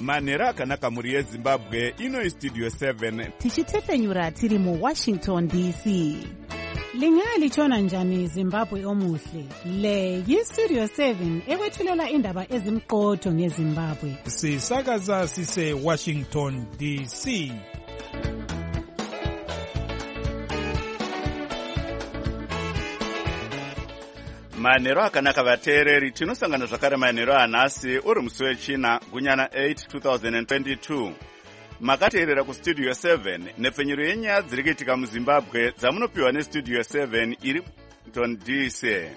manhero akanaka mhuri yezimbabwe. Ino Studio 7 tichitefenyura tiri muWashington DC. Linga lichona njani Zimbabwe omuhle. Le yiStudio 7 ekwethulela indaba ezimqotho ngeZimbabwe. Sisakaza sise Washington DC. manhero akanaka vateereri. Tinosangana zvakare manhero anhasi uri musi wechina gunyana 8 2022. Makateerera kuStudio 7 nepfenyuro yenyaya dziri kuitika muZimbabwe dzamunopiwa neStudio 7 iri Washington DC.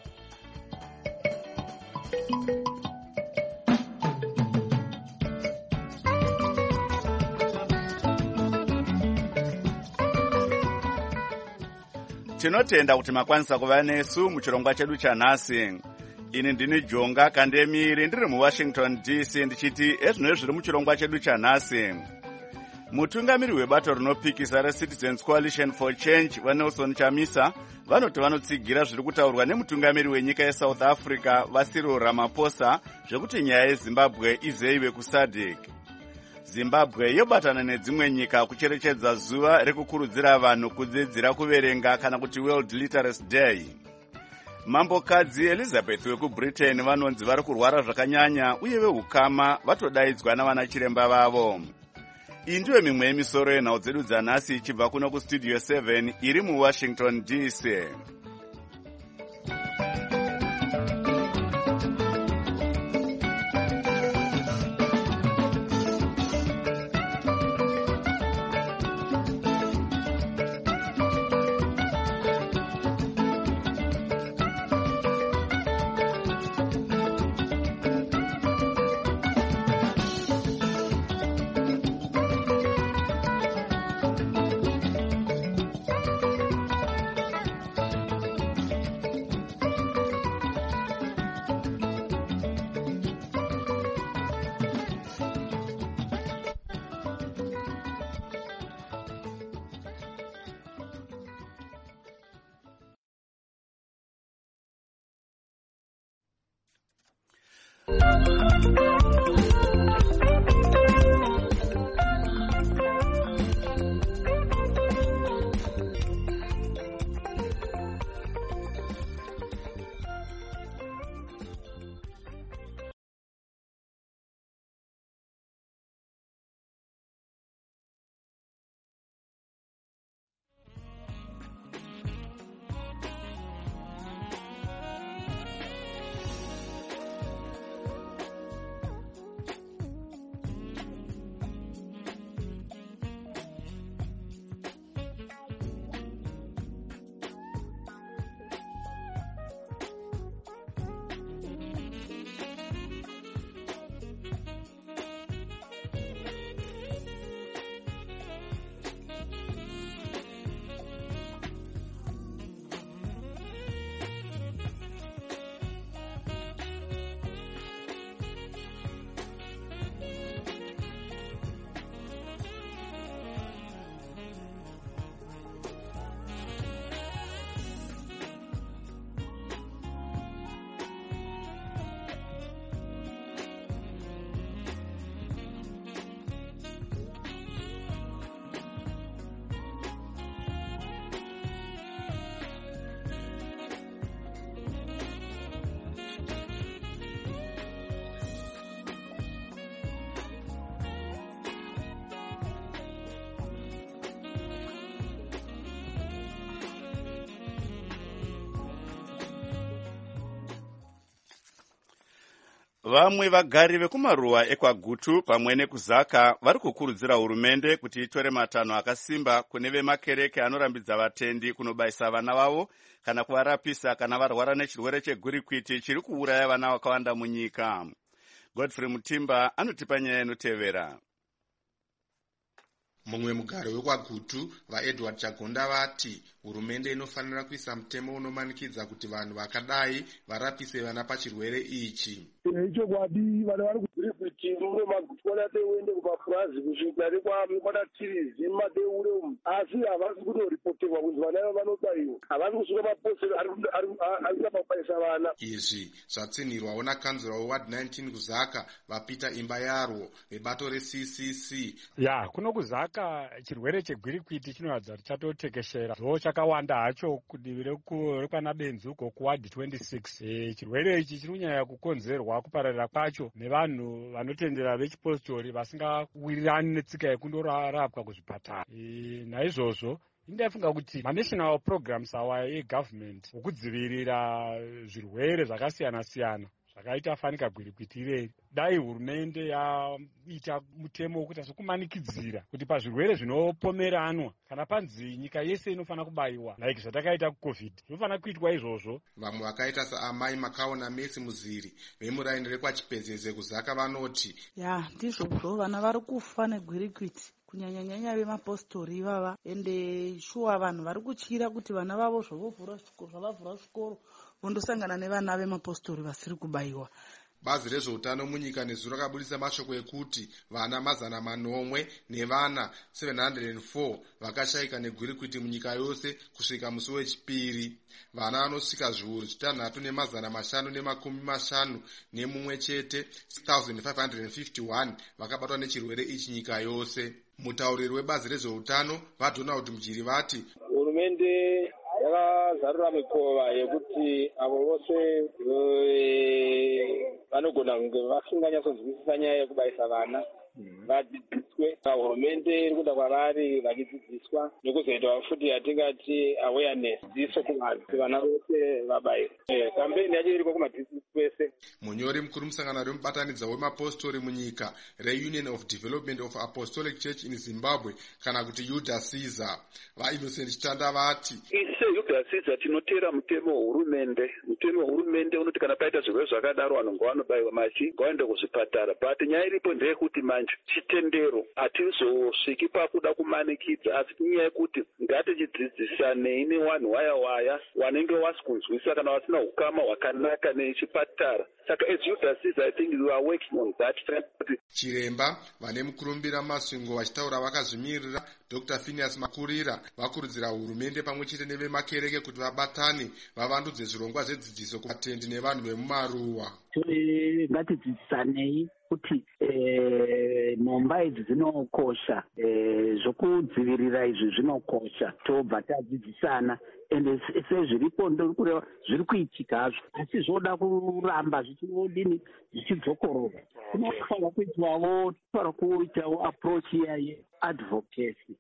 Tinotenda kuti makwanisa kuva nesu muchirongwa chedu chanhasi. Ini ndini Jonga Kandemiri ndiri muWashington DC ndichiti ezvino zviri muchirongwa chedu chanhasi. Mutungamiri webato rinopikisa reCitizens Coalition for Change vaNelson Chamisa vanoti vanotsigira zviri kutaurwa nemutungamiri wenyika yeSouth Africa vaCyril Ramaphosa zvekuti nyaya yeZimbabwe izeive kuSADC. Zimbabwe yobatana nedzimwe nyika kucherechedza zuva rekukurudzira vanhu kudzidzira kuverenga kana kuti World Literacy Day. Mambokadzi Elizabeth wekuBritain vanonzi vari kurwara zvakanyanya uye vehukama vatodaidzwa navana chiremba vavo. Iyi ndiyo mimwe yemisoro yenhau dzedu dzanhasi ichibva kuno kuStudio 7 iri muWashington DC. Vamwe vagari vekumaruwa ekwaGutu pamwe nekuzaka vari kukurudzira hurumende kuti itore matanho akasimba kune vemakereke anorambidza vatendi kunobayisa vana vavo kana kuvarapisa kana varwara nechirwere chegwirikwiti chiri kuuraya vana vakawanda munyika. Godfrey Mutimba anotipa nyaya inotevera. Mumwe mugari wekwaGutu vaEdward Chagonda vati hurumende inofanira kuisa mutemo unomanikidza kuti vanhu vakadai varapise vana pachirwere ichi. Ichokwadi vanhu vari kugwirikwiti kuti muno magutwana teuende kupafurazi kusvika nekwadatirizi madeure umu asi havasi kutoripoterwa kunzi vana ava vanobaiwa havasi kusvika mapostori arikuda mabaisa vana. Izvi zvatsinhirwawo nakanzura weward 19 kuzaka vapita imba yarwo vebato reCCC. Kuno kuzaka chirwere chegwirikwiti chinoratidza kuti chatotekeshera zvo chakawanda hacho kudivi rekwana benzi uko kuward 26. Chirwere ichi chinonyanya kukonzerwa kupararira kwacho nevanhu vanotendera vechipositori vasingawirirani netsika yekundorapwa kuzvipatara. Naizvozvo ndaifunga kuti manational programs awa egovernment okudzivirira zvirwere zvakasiyana-siyana zvakaita fanika gwirikwiti ireri, dai hurumende yaita mutemo wekuti sokumanikidzira kuti pazvirwere zvinopomeranwa kana panzi nyika yese inofanira kubayiwa like zvatakaita kuCovid zvinofanira kuitwa izvozvo. Vamwe vakaita saamai Makaona Messi Muziri vemuraini rekwachipedzeze kuzaka vanoti ndizvozvo vana vari kufa negwirikwiti kunyanya-nyanya vemapostori ivava ende shuwa vanhu vari kutyira kuti vana vavo zvavavhura zvikoro vondosangana nevana vemapostori vasiri kubayiwa. Bazi rezveutano munyika nezuro rakabudisa mashoko ekuti vana 900 nevana 704 vakashayika negwirikwiti munyika yose kusvika musi wechipiri. Vana vanosvika zviuru 6,550 nemumwe chete 6,551 vakabatwa nechirwere ichi nyika yose. Mutauriri webazi rezveutano vaDonald Mujiri vati hurumende yakazarura mikova yekuti avo vose vanogona kunge vasinganyatsodzwisisa nyaya yekubayisa vana vadzidziswe. Hurumende iri kuda kwavari vachidzidziswa nekuzoita futi yatingati awareness dziso kuvanhu kuti vana vose vabayirwe. Kampeni yacho iripo kumadistrict kwese. Munyori mukuru musangano remubatanidza wemapostori munyika reUnion of Development of Apostolic Church in Zimbabwe kana kuti UDASIZA vaInnocent Chitanda vati UDASIZA tinotera mutemo wehurumende. Mutemo wehurumende unoti kana paita zvirwere zvakadaro vanhu ngavanobayiwa vaende kuzvipatara, but nyaya iripo ndeyekuti manje chitendero hatizosviki pakuda kumanikidza asi nyaya yekuti ngatichidzidzisanei nevanhu waya wanenge wasi kunzwisisa kana vasina ukama hwakanaka nechipatara. Saka as UDASIZA I think we are working on that. Chiremba vane mukurumbira masvingo vachitaura vakazvimirira Dr. Phineas Makurira vakurudzira hurumende pamwe chete nevemakereke kuti vabatane vavandudze zvirongwa zvedzidziso kuvatendi nevanhu vemumaruwa. Ngatidzidzisanei kuti nhomba idzi dzinokosha, zvokudzivirira izvi zvinokosha, tobva tadzidzisana ende sezviripo ndokureva zviri kuitika hazvo asi zvoda kuramba zvichiodini zvichidzokorora. Kunofanira kuitwawo approach yeadvocacy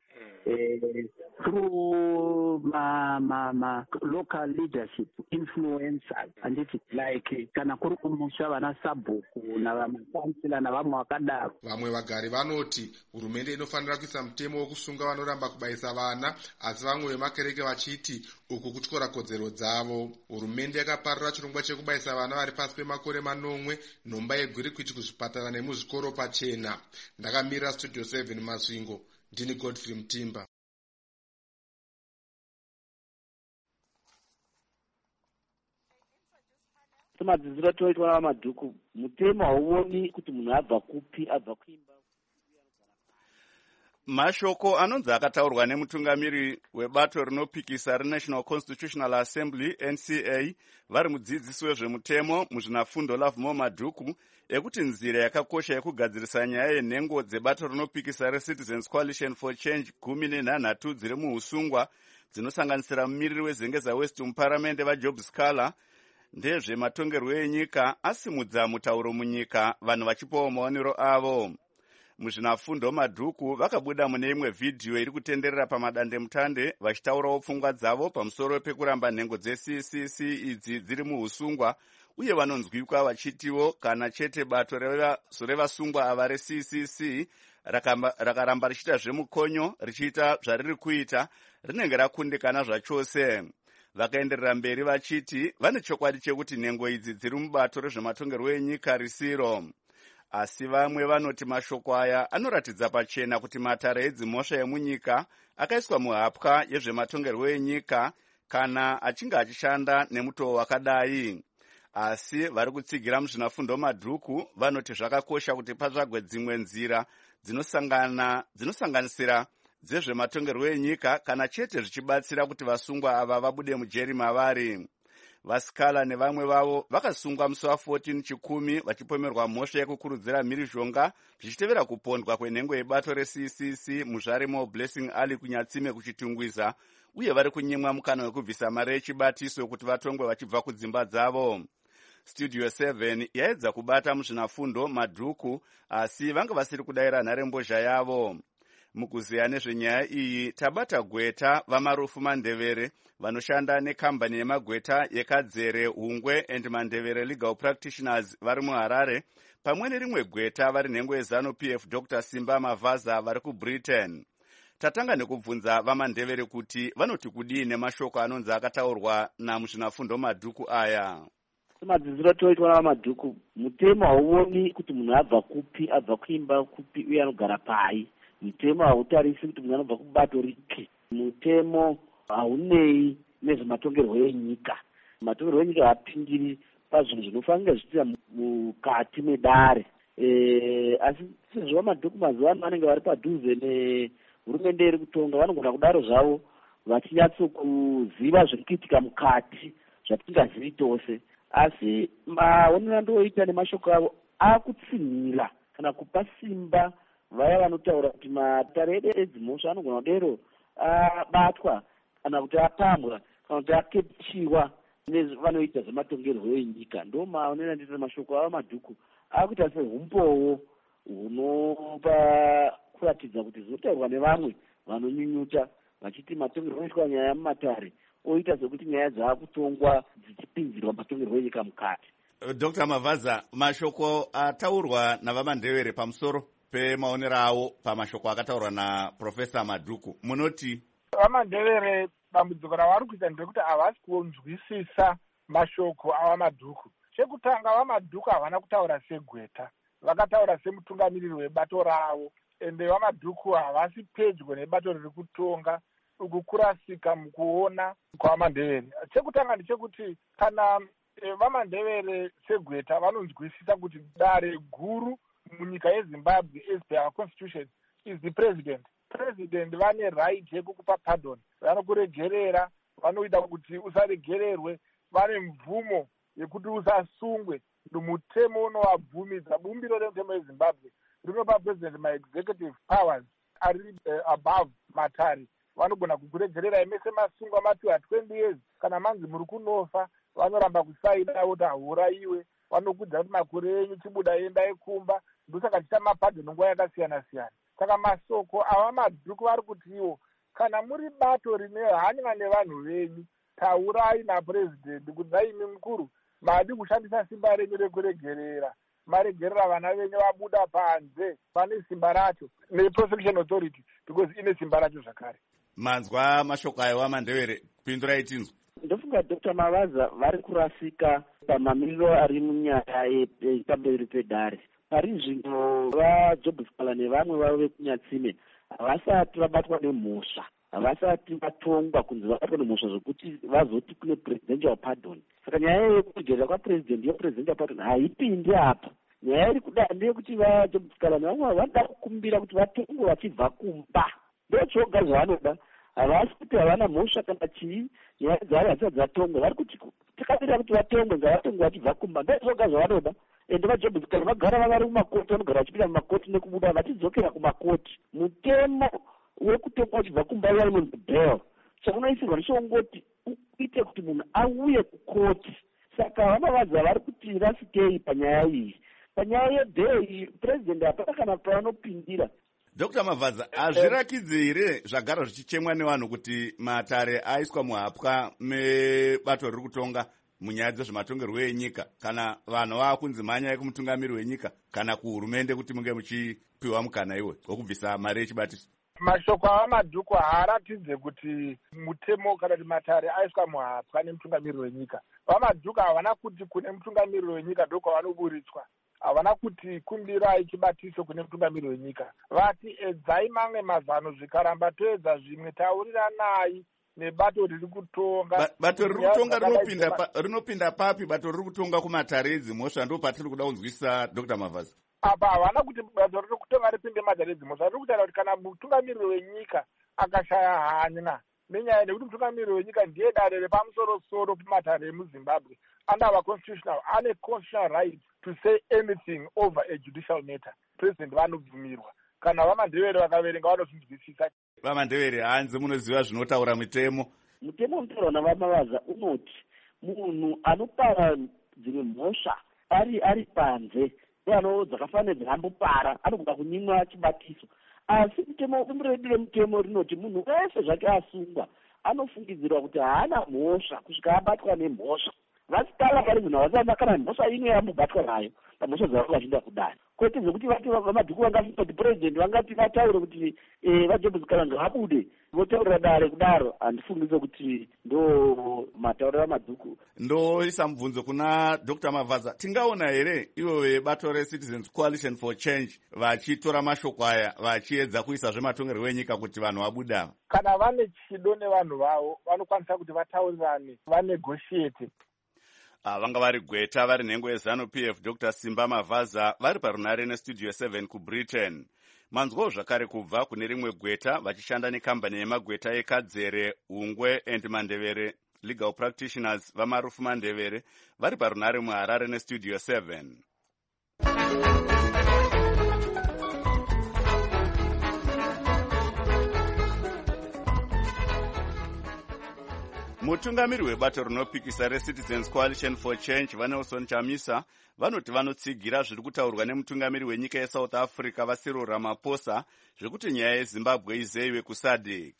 through local leadership influencers anditi like kana kuri kumusha vana sabhuku navamakansila navamwe vakadaro. Vamwe vagari vanoti hurumende inofanira kuisa mutemo wokusunga vanoramba kubayisa vana asi vamwe vemakereke vachiti uku kutyora kodzero dzavo. Hurumende yakaparura chirongwa chekubayisa vana vari pasi pemakore 9 nhomba yegwirikwiti kuzvipatara nemuzvikoro pachena. Ndakamirira Studio 7 Masvingo. Ndini Godfrey Mutimba. Madzidziro toitwa namadhuku mutemo hauoni kuti munhu abva kupi, abva kuimba. Mashoko anonzi akataurwa nemutungamiri webato rinopikisa reNational Constitutional Assembly NCA vari mudzidzisi wezvemutemo muzvinafundo Lovemore Madhuku ekuti nzira yakakosha yekugadzirisa nyaya yenhengo dzebato rinopikisa reCitizens Coalition for Change 13 dziri muusungwa dzinosanganisira mumiriri wezengeza West muparamende vaJob Scala ndezvematongerwo enyika asimudza mutauro munyika vanhu vachipawo maonero avo. Muzvinafundo Madhuku vakabuda mune imwe vhidhiyo iri kutenderera pamadandemutande vachitaurawo pfungwa dzavo pamusoro pekuramba nhengo dzeCCC idzi dziri muusungwa uye vanonzwikwa vachitiwo kana chete bato revasungwa ava reCCC rakaramba richiita zvemukonyo richiita zvariri kuita rinenge rakundikana zvachose. Vakaenderera mberi vachiti vane chokwadi chekuti nhengo idzi dziri mubato rezvematongerwo enyika risiro. Asi vamwe vanoti mashoko aya anoratidza pachena kuti matare edzimhosva yemunyika akaiswa muhapwa yezvematongerwo enyika kana achinge achishanda nemutoo wakadai. asi vari kutsigira muzvinafundo madhuku vanoti zvakakosha kuti patsvagwe dzimwe nzira dzinosanganisira dzezvematongerwo enyika kana chete zvichibatsira kuti vasungwa ava vabude mujeri mavari. Vasikala nevamwe vavo vakasungwa musi wa14 Chikumi vachipomerwa mhosva yekukurudzira mhirizhonga zvichitevera kupondwa kwenhengo yebato reCCC muzvarimo Blessing Ali kuNyatsime kuchitungwiza, uye vari kunyimwa mukana wekubvisa mari yechibatiso kuti vatongwe vachibva kudzimba dzavo. Studio 7 yaedza kubata muzvinafundo madhuku asi vanga vasiri kudayira nharembozha yavo. Mukuziya nezvenyaya iyi tabata Gweta vamarufu Mandevere vanoshanda nekambani yemagweta yeKadzere, Hungwe and Mandevere Legal Practitioners vari muHarare, pamwe nerimwe gweta vari nhengo yeZanu PF Dr. Simba Mavaza vari kuBritain. Tatanga nekubvunza vaMandevere kuti vanoti kudii nemashoko anonzi akataurwa namuzvinafundo madhuku aya. Madzidziro atoitwa namadhuku, mutemo hauoni kuti munhu abva kupi, abva kuimba kupi uye anogara pai. Mutemo hautarisi kuti munhu anobva kubato ripi. Mutemo haunei nezvematongerwo enyika. Matongerwo enyika haapindiri pazvinhu zvinofanira zvichiita mukati medare. Asi sezvo madhuku mazuva ano vanenge vari padhuze nehurumende iri kutonga, vanogona kudaro zvavo vachinyatsokuziva zviri kuitika mukati zvatingazivi tose. Asi maonero andooita nemashoko avo akutsinhira kana kupa simba vaya vanotaura kuti matare edu edzimhosva anogona kudero abatwa kana kuti apambwa kana kuti akepichiwa nezvavanoita zvematongerwo enyika. Ndo maonero andita mashoko avo madhuku akuita sehumbowo hunopa kuratidza kuti zvinotaurwa nevamwe vanonyunyuta vachiti matongerwo anoitwa nyaya mumatare oita sekuti nyaya dzaakutongwa dzichipinzirwa matongerwo enyika mukati. Dr. Mavaza, mashoko ataurwa navaMandevere pamusoro pemaonero avo pamashoko akataurwa naProfesa Madhuku, munoti? VaMandevere dambudziko ravari kuita ndekuti havasi kunzwisisa mashoko avaMadhuku. Chekutanga vaMadhuku havana kutaura segweta, vakataura semutungamiriri webato ravo, ende vaMadhuku havasi pedyo nebato riri kutonga ukukurasika mukuona kwavaMandevere. Chekutanga ndechekuti kana vaMandevere segweta vanonzwisisa kuti dare guru munyika yeZimbabwe as per our constitution is the president. President vane right yekukupa pardon, vanokuregerera, vanoita kuti usaregererwe, vane mvumo yekuti usasungwe. Mutemo unovabvumidza, bumbiro remutemo yeZimbabwe rinopa president ma-executive powers ari above matare. Vanogona kukuregerera imese masungwa mapiwa 20 years, kana manzi muri kunofa vanoramba kusaina kuti haurayiwe, vanokudza kuti makore enyu chibuda endai kumba, ndosaka tiita mapardon nguva yakasiyana siyana. Saka masoko avaMadhuku vari kuti iwo kana muri bato rine hanya nevanhu venyu, taurai napurezidendi kuti naimi mukuru madi kushandisa simba renyu rekuregerera, maregerera vana venyu vabuda panze pane simba racho neprosecution authority because ine simba racho zvakare. Manzwa mashoko ayo vaMandevere, pindurai tinzwa. Ndofunga Dr. Mavaza vari kurasika pamamiriro ari munyaya yepamberi pedare. Pari zvino vaJobhusikala nevamwe vavo vekuNyatsime havasati vabatwa nemhosva, havasati vatongwa kunzi vabatwa nemhosva zvokuti vazoti kune presidential pardon. Saka nyaya yekuregerera kwapresident yepresidential pardon haipindi apa. Nyaya iri kuda ndeyekuti vaJobhusikala nevamwe vanoda kukumbira kuti vatongwe vachibva kumba. Ndochoga zvavanoda, havasi kuti havana mhosva kana chii, nyaya dzavo hadzisati dzatongwa. Vari kuti takamirira kuti vatongwe, ngavatongwe vachibva kumba. Ndochoga zvavanoda. Ende vaJobhusikala vagara vari mumakoti, vanogara vachipinda mumakoti nekubuda vachidzokera kumakoti. Mutemo wekutongwa vachibva kumba uya unonzi bail. Chakunoisirwa ndechongoti uite kuti munhu auye kukoti. Saka vaMavaza vari kuti rasikei panyaya iyi. Panyaya yebail president hapana kana pavanopindira. Dr. Mavaza, hazvirakidzi here zvagara zvichichemwa nevanhu kuti matare aiswa muhapwa mebato riri kutonga munyaya dzezvematongerwo enyika, kana vanhu vakunzi mhanya yekumutungamiri wenyika kana kuhurumende kuti munge muchipiwa mukana iwe wokubvisa mari yechibatiso? Mashoko avaMadhuku haaratidze kuti mutemo kana kuti matare aiswa muhapwa nemutungamiriri wenyika. VaMadhuku havana kuti kune mutungamiriri wenyika ndokwavanoburitswa, havana kuti kumbirai chibatiso kune mutungamiriri wenyika. Vati edzai mamwe mazano zvikaramba toedza zvimwe tauriranai nebato riri kutonga. Bato riri kutonga rinopinda papi? Bato riri kutonga kumataredzi mhosva ndo patiri kuda kunzwisisa Dr. Mavhasa. Apa havana kuti bato riri kutonga ripinde mataredzi mhosva. Riri kutaura kuti kana mutungamiriri wenyika akashaya hanya nenyaya nekuti mutungamiriri wenyika ndiye dare repamusoro-soro pamatare emuZimbabwe, under our constitutional, ane constitutional right to say anything over a judicial matter. President vanobvumirwa. Kana vamandevere vakaverenga vanozvinzwisisa. Vamandevere hanzi munoziva zvinotaura mutemo. Mutemo unotaura naVamavhasa unoti munhu anopara dzimwe mhosva ari panze dzakafanira dzakambopara anogona kunyimwa chibatiso. Asi umuredi remutemo rinoti munhu wese zvake asungwa anofungidzirwa kuti haana mhosva kusvika abatwa nemhosva. Vasitala parizvino vasana kana mhosva imwe yamubatwa nayo pamhosva dzavo vachinda kudai. Kwete zvekuti vati vamadhuku vangafika kuti president vangati vataure kuti vaJobs Kalanga vabude votaurira dare kudaro. Handifungidzo kuti ndo matauriro amadhuku. Ndoisa mubvunzo kuna Dr. Mavhasa, tingaona here ivo vebato reCitizens Coalition for Change vachitora mashoko aya vachiedza kuisa zvematongerwo enyika kuti vanhu vabuda? Kana vane chido nevanhu vavo vanokwanisa kuti vataurirane, vanegotiate. Vanga vari Gweta vari nhengo yeZanu-PF Dr. Simba Mavhasa vari parunare nestudio 7 kuBritain. Manzwawo zvakare kubva kune rimwe Gweta vachishanda nekambani yemagweta eKadzere, Hungwe and Mandevere Legal Practitioners vaMarufu Mandevere vari parunare muHarare nestudio 7. Mutungamiri webato rinopikisa reCitizens Coalition for Change vaNelson Chamisa vanoti vanotsigira zviri kutaurwa nemutungamiri wenyika yeSouth Africa vaCyril Ramaphosa zvekuti nyaya yeZimbabwe izeyiwe kuSADC.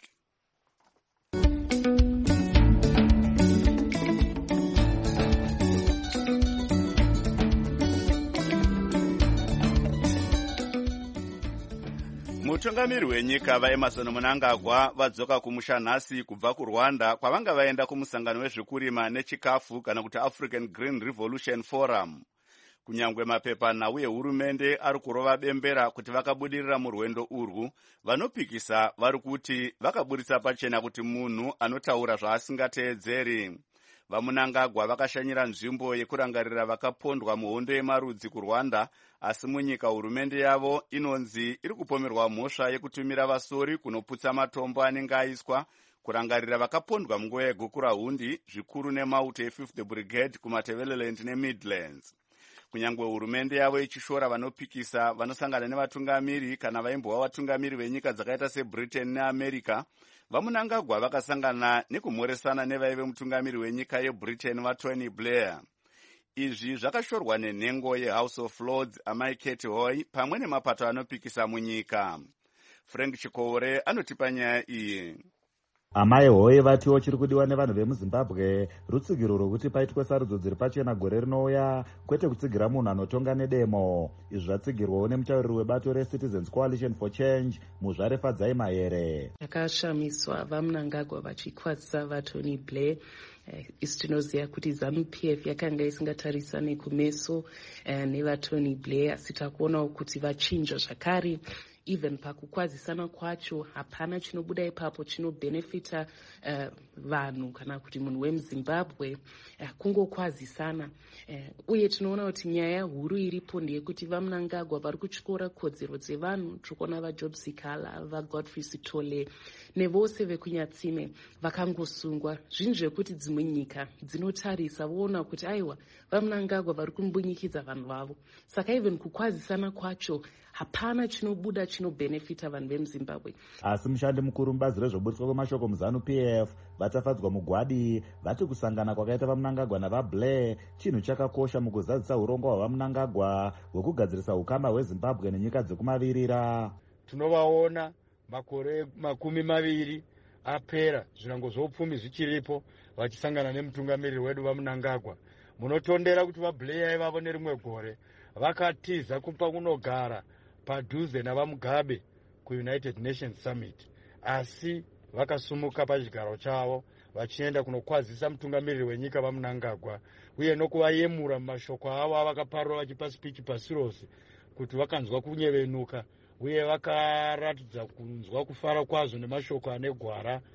Mutungamiri wenyika vaEmerson Mnangagwa vadzoka kumusha nhasi kubva kuRwanda kwavanga vaenda kumusangano wezvekurima nechikafu kana kuti African Green Revolution Forum. Kunyangwe mapepanhau ehurumende ari kurova bembera kuti vakabudirira murwendo urwu, vanopikisa vari kuti vakaburitsa pachena kuti munhu anotaura zvaasingateedzeri. VaMnangagwa vakashanyira nzvimbo yekurangarira vakapondwa muhondo yemarudzi kuRwanda, asi munyika hurumende yavo inonzi iri kupomerwa mhosva yekutumira vasori kunoputsa matombo anenge aiswa kurangarira vakapondwa munguva yegukurahundi zvikuru nemauto e5th Brigade kumaTebeleland neMidlands. Kunyangwe hurumende yavo ichishora vanopikisa vanosangana nevatungamiri kana vaimbova vatungamiri venyika dzakaita seBritain neAmerica, vaMnangagwa vakasangana nekumhoresana nevaive mutungamiri wenyika yeBritain vaTony Blair. Izvi zvakashorwa nenhengo yeHouse of Lords Amai Kate Hoy pamwe nemapato anopikisa munyika. Frank Chikore anotipa nyaya iyi. Amai Hoy vatiwo chiri kudiwa nevanhu vemuZimbabwe rutsigiro rwokuti paitwe sarudzo dziri pachena gore rinouya, kwete kutsigira munhu anotonga nedemo. Izvi zvatsigirwawo nemutauriri webato reCitizens Coalition for Change Muzvare Fadzai Mahere. Yakashamiswa vaMnangagwa vachikwadzisa vaTony Blair. Isi tinoziva kuti ZANU-PF yakanga isingatarisane kumeso nevaTony Blair, asi takuonawo kuti vachinja zvakare. Even pakukwazisana kwacho hapana chinobuda ipapo chinobhenefita vanhu kana kuti munhu wemuZimbabwe, kungokwazisana. Uye tinoona kuti nyaya huru iripo ndeyekuti vaMnangagwa vari kutyora kodzero dzevanhu. Tikuona vaJobs Kalanga, vaGodfrey Sithole nevose vekunyatsime vakangosungwa. Zvinhu zvekuti dzimwe nyika dzinotarisa voona kuti aiwa vaMnangagwa vari kumbunyikidza vanhu vavo. Saka even kukwazisana kwacho hapana chinobuda chinobhenefita vanhu vemuZimbabwe. Asi mushandi mukuru mubazi rezvoburitswa kwemashoko muZANU-PF vatafadzwa mugwadi vati kusangana kwakaita vaMnangagwa navaBlair chinhu chakakosha mukuzadzisa urongo hwavaMnangagwa hwekugadzirisa ukama hweZimbabwe nenyika dzekumavirira. Tinovaona makore 20 apera, zvirango zvoupfumi zvichiripo, vachisangana nemutungamiriri wedu vaMnangagwa. Munotondera kuti vaBlair ivavo nerimwe gore vakatiza kumpa kunogara padhuze navaMugabe kuUnited Nations Summit, asi vakasumuka pachigaro chavo vachienda kunokwazisa mutungamiriri wenyika vaMnangagwa uye nokuvayemura mumashoko avo avakaparura vachipa spichi pasi rose kuti vakanzwa kunyevenuka uye vakaratidza kunzwa kufara kwazvo nemashoko ane gwara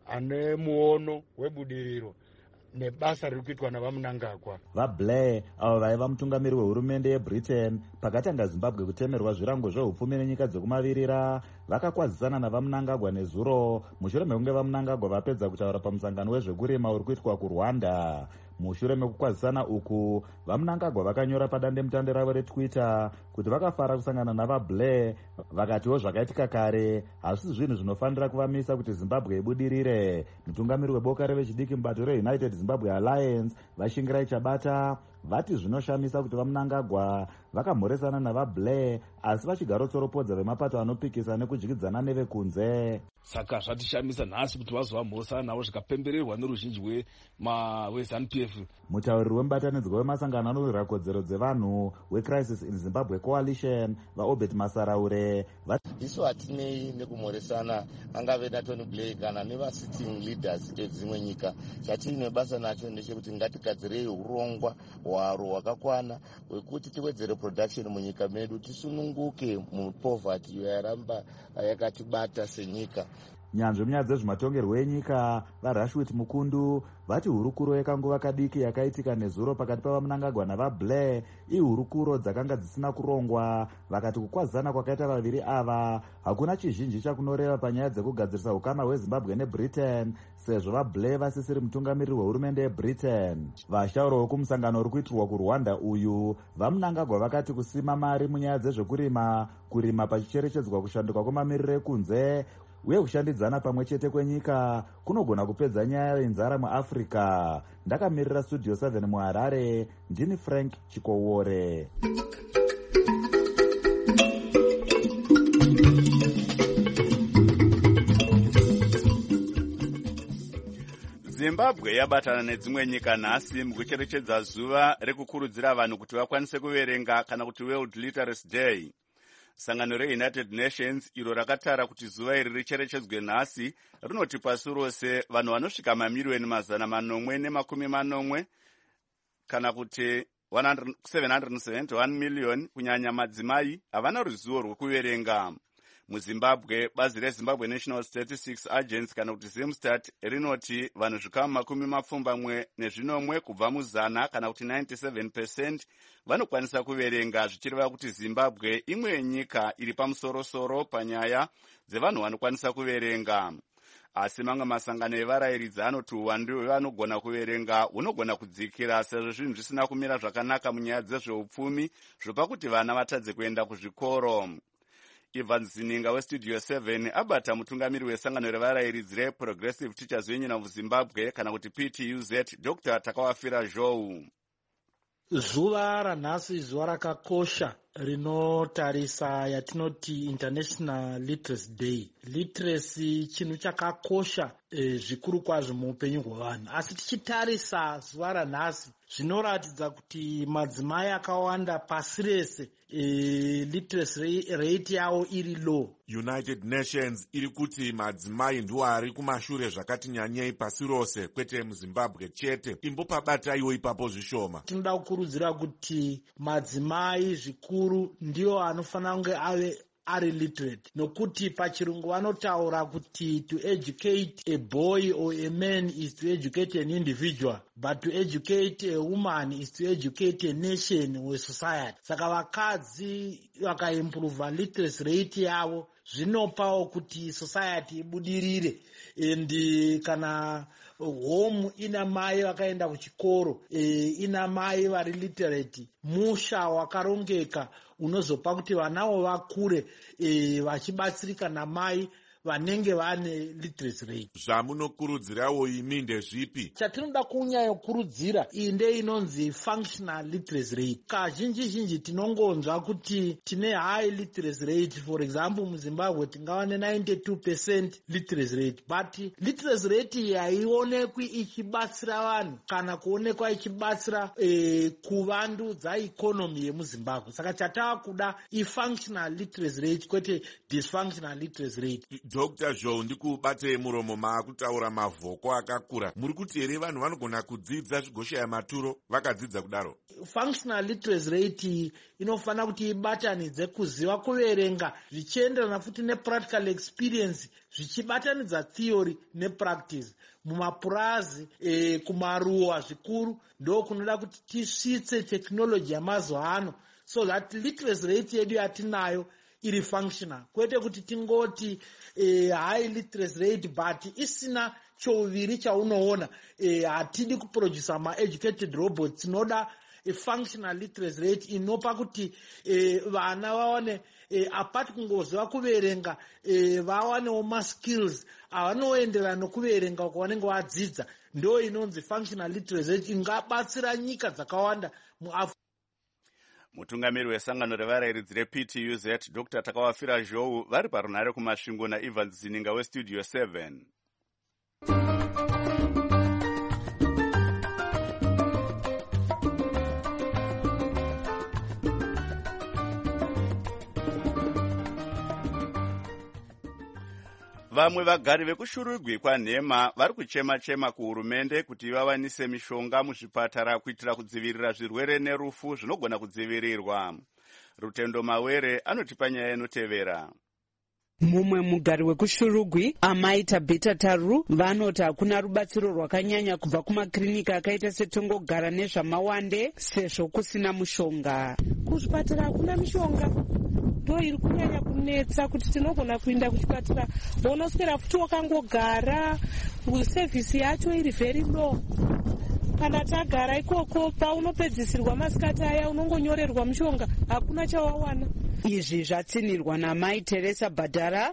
ane muono webudiriro nebasa riri kuitwa navamunangagwa. VaBlair avo vaiva mutungamiri wehurumende yebritain pakatanga zimbabwe kutemerwa zvirango zveupfumi nenyika dzekumavirira vakakwazisana navamunangagwa nezuro mushure mekunge vamunangagwa vapedza kutaura pamusangano wezvekurima uri kuitwa kurwanda. Mushure mekukwazisana uku, vamunangagwa vakanyora padandemutande ravo retwitter kuti vakafara kusangana navaBlair, vakatiwo zvakaitika kare hazvisi zvinhu zvinofanira kuvamisa kuti zimbabwe ibudirire. Mutungamiri weboka revechidiki mubato reUnited Zimbabwe Alliance Vashingirai Chabata vati zvinoshamisa kuti vamunangagwa vakamhoresana navaBlair asi vachigaro tsoropodza vemapato anopikisa nekudyidzana nevekunze. Saka zvatishamisa nhasi kuti vazovamhoresana navo zvikapembererwa neruzhinji weZANU-PF. Mutauriri wemubatanidzwa wemasangano anorwira kodzero dzevanhu weCrisis in Zimbabwe Coalition vaObert Masaraure isu hatinei nekumhoresana angave naTony Blair kana nevasitting leaders edzimwe nyika. Chatiine basa nacho ndechekuti ngatigadzirei urongwa hwaro hwakakwana hwekuti tiwedzere production munyika medu, tisununguke mupoverty iyo yaramba yakatibata senyika. Nyanzvi munyaya dzezvematongerwo enyika vaRashwit Mukundu vati hurukuro yekanguva kadiki yakaitika nezuro pakati pavamunangagwa navaBlair ihurukuro dzakanga dzisina kurongwa. Vakati kukwazisana kwakaita vaviri ava hakuna chizhinji chakunoreva panyaya dzekugadzirisa ukama hweZimbabwe neBritain sezvo vaBlair vasisiri mutungamiriri wehurumende yeBritain. Vashauri vekumusangano uri kuitirwa kuRwanda uyu vamunangagwa vakati kusima mari munyaya dzezvekurima, kurima pachicherechedzwa kushanduka kwemamiriro ekunze uye kushandidzana pamwe chete kwenyika kunogona kupedza nyaya yenzara muAfrica. Ndakamirira Studio 7 muHarare, ndini Frank Chikowore. Zimbabwe yabatana nedzimwe nyika nhasi mukucherechedza zuva rekukurudzira vanhu kuti vakwanise kuverenga kana kuti World Literacy Day. Sangano reUnited Nations iro rakatara kuti zuva iri richerechedzwe nhasi rinoti pasi rose vanhu vanosvika mamiliyoni 840 kana kuti 771 million kunyanya madzimai havana ruzivo rwekuverenga. MuZimbabwe, bazi reZimbabwe National Statistics Agency kana kuti Zimstat rinoti vanhu zvikama 70 kubva muzana kana kuti 97% vanokwanisa kuverenga, zvichireva kuti Zimbabwe imwe yenyika iri pamusorosoro panyaya dzevanhu vanokwanisa kuverenga. Asi mamwe masangano evarayiridzi anoti uwandu hwevanogona kuverenga hunogona kudzikira sezvo zvinhu zvisina kumira zvakanaka munyaya dzezveupfumi zvopa kuti vana vatadze kuenda kuzvikoro. Ivan Zininga weStudio 7 abata mutungamiri wesangano revarayiridzi reProgressive Teachers Union of Zimbabwe kana kuti PTUZ, Dr. Takawafira Zhou. Zuva ranhasi zuva rakakosha rinotarisa yatinoti International Literacy Day. Literacy chinhu chakakosha zvikuru kwazvo muupenyu hwevanhu. Asi tichitarisa zuva ranhasi zvinoratidza kuti madzimai akawanda pasi rese literacy rate yavo iri low. United Nations iri kuti madzimai ndiwo ari kumashure zvakati nyanyei pasi rose, kwete muZimbabwe chete. Imbopabataiwo ipapo zvishoma. Tinoda kukurudzira kuti madzimai zvikuru ndiwo anofanira kunge ari literate, nokuti pachirungu vanotaura kuti to educate a boy or a man is to educate an individual, but to educate a woman is to educate a nation or a society. Saka vakadzi vakaimprove literacy rate yavo zvinopawo kuti society ibudirire. And kana home ina mai vakaenda kuchikoro, ina mai vari literate, musha wakarongeka unozopa kuti vanavo vakure vachibatsirika namai vanenge vane literacy rate. Zvamunokurudzirawo imi ndezvipi? Chatinoda kunyanyokurudzira iyi ndeinonzi functional literacy rate. Kazhinji tinongonzwa kuti tine high literacy rate. For example, muZimbabwe tingava ne92% literacy rate, but literacy rate iyi haionekwi ichibatsira vanhu kana kuonekwa ichibatsira kuvandudza economy yemuZimbabwe. Saka chatava kuda ifunctional literacy rate kwete dysfunctional literacy rate. Dr. Zhou, ndikubatei muromo maakutaura mavhoko akakura. Muri kuti here vanhu vanogona kudzidza zvigoshaya maturo vakadzidza kudaro? Functional literacy rate inofanira kuti ibatanidze kuziva kuverenga zvichienderana futi nepractical experience, zvichibatanidza theory nepractice. Mumapurazi kumaruwa zvikuru ndo kunoda kuti tisvitse technology yamazuva ano, so that literacy rate yedu yatinayo iri functional, kwete kuti tingoti high literacy rate but isina chouviri chaunoona. Hatidi kuproduce ma-educated robots, tinoda functional literacy rate inopa kuti vana vawane apart kungoziva kuverenga, vawanewo ma-skills avanoenderana nokuverenga kwavanenge vadzidza. Ndo inonzi functional literacy rate ingabatsira nyika dzakawanda muAfrica. Mutungamiri wesangano revarairidzi rePTUZ Dr. Takawafira Zhou vari parunhare kumasvingo naEvans Zininga weStudio 7. Vamwe vagari vekushurugwi kwaNhema vari kuchema-chema kuhurumende kuti vawanise mishonga muzvipatara kuitira kudzivirira zvirwere nerufu zvinogona kudzivirirwa. Rutendo Mawere anotipa nyaya inotevera. Mumwe mugari wekushurugwi Amaita Beta Taru vanoti hakuna rubatsiro rwakanyanya kubva kumakirinika akaita setongogara nezvamawande sezvo kusina mushonga. Kuzvipatara hakuna mishonga, ndo iri kunyanya kunetsa kuti tinogona kuenda kuchipatara unoswera futi wakangogara, sevhisi yacho iri very low. Kana tagara ikoko paunopedzisirwa masikati aya unongonyorerwa mushonga, hakuna chawawana. Izvi zvatsinirwa naMai Teresa Badara.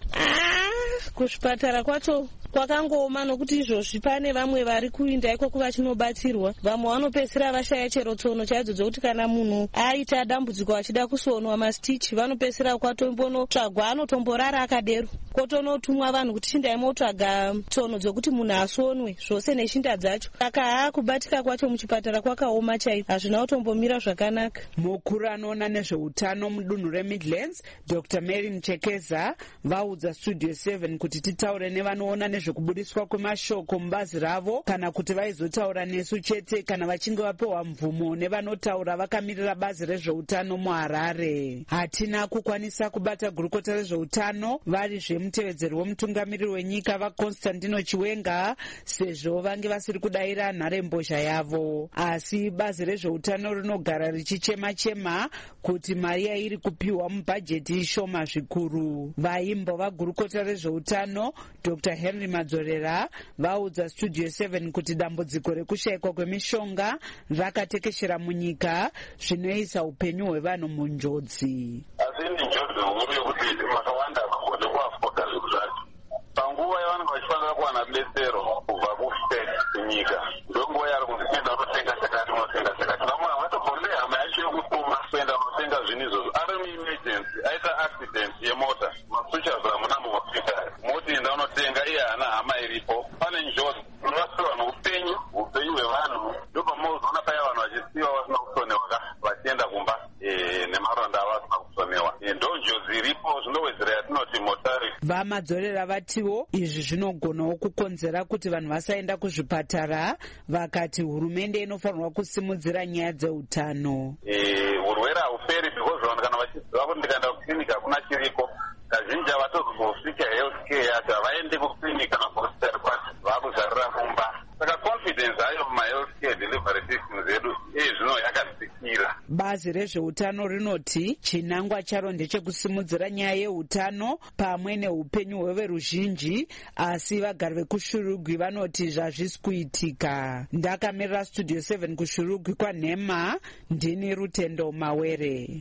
Kuzvipatara kwacho kwakangooma nokuti izvozvi pane vamwe vari kuinda ikoko vachinobatsirwa. Vamwe vanopedzisira vashaya chero tsono chaidzo dzokuti kana munhu aita dambudziko achida kusonwa mastichi vanopedzisira kwatombonotsvagwa anotomborara akadero, kotonotumwa vanhu kuti chindai motsvaga tsono dzokuti munhu asonwe zvose neshinda dzacho. Saka kubatika kwacho muchipatara kwakaoma chaizvo, hazvina kutombomira zvakanaka. Mukuru anoona nezveutano mudunhu reMidlands Dr. Mary Mchekeza vaudza Studio 7 kuti titaure nevanoona nezvekubudiswa kwemashoko mubazi ravo kana kuti vaizotaura nesu chete kana vachinge vapewa mvumo nevanotaura vakamirira bazi rezveutano muHarare. Hatina kukwanisa kubata gurukota rezveutano vari zvemutevedzeri wemutungamiriri wenyika vaConstantino Chiwenga sezvo vange vasiri kudayira nharembozha yavo, asi bazi rezveutano rinogara richichema-chema kuti mari yairi kupiwa mubhajeti ishoma zvikuru. Vaimbova gurukota rezveutano Dr. Henry Madzorera vaudza Studio 7 kuti dambudziko rekushayikwa kwemishonga rakatekeshera munyika zvinoisa upenyu hwevanhu munjodzi. Asi ni njodzi huru yokuti makawanda vakagone kuafoda zvinhu zvacho. Panguva yavanenge vachifanira kuwana rudetsero kubva kustate kunyika, ndonguva yari kuzipinda unotenga chakati unotenga chakati. Vamwe havatogone hama yacho yokutuma kuenda unotenga zvinhu izvozvo. Ari muemergency aita accident yemota, masuchas hamunambo hospitari, motienda unotenga iye hana hama iripo. Pane njodzi inorasirwa noupenyu hwevanhu. Ndopamauzoona paya vanhu vachisiwa vasina kusonewa vachienda kumba nemaronda avo asina kusonewa. Ndo njodzi iripo, zvinowedzera yatinoti motari. Vamadzorera vatiwo izvi zvinogonawo kukonzera kuti vanhu vasaenda kuzvipatara, vakati hurumende inofanirwa kusimudzira nyaya dzeutano. Urwere hauperi because vanhu kana vachiziva kuti ndikaenda kuklinika hakuna chiriko, kazhinji havatozosvika health care yacho, havaendi kuklinika nakuhospitari kwacho, vakuzarira kumba. Saka confidence hayo mumahealth care delivery systems edu zvino yakadzikira. Bazi rezveutano rinoti chinangwa charo ndechekusimudzira nyaya yeutano pamwe neupenyu hweveruzhinji, asi vagari vekushurugwi vanoti zvazvisi kuitika. Ndakamirira Studio 7 kushurugwi kwaNhema, ndini Rutendo Mawere.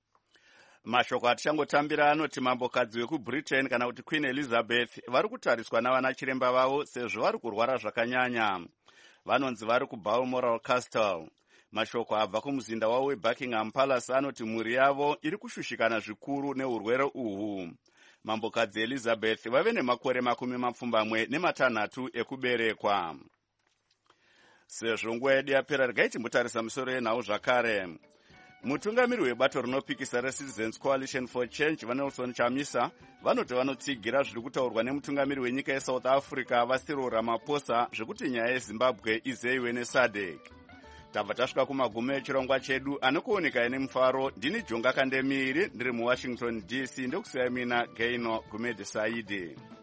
Mashoko atichangotambira anoti mambokadzi wekuBritain kana kuti Queen Elizabeth vari kutariswa navana chiremba vavo sezvo vari kurwara zvakanyanya. Vanonzi vari kuBalmoral Castle. Mashoko abva kumuzinda wavo weBuckingham Palace anoti mhuri yavo iri kushushikana zvikuru neurwere uhu. Mambokadzi Elizabeth vave nemakore 26 ekuberekwa. Sezvo nguva yedu yapera regai timbotarisa misoro yenhau zvakare. mutungamiri webato rinopikisa reCitizens Coalition for Change vaNelson Chamisa vanoti vanotsigira zviri kutaurwa nemutungamiri wenyika yeSouth Africa vaCyril Ramaphosa zvekuti nyaya yeZimbabwe izeyiwe neSADC. tabva tasvika kumagumo echirongwa chedu anokuoneka nemufaro. Ndini Jonga Kandemiri ndiri muWashington DC, ndokusiyai mina Gaino Gumede Saidi.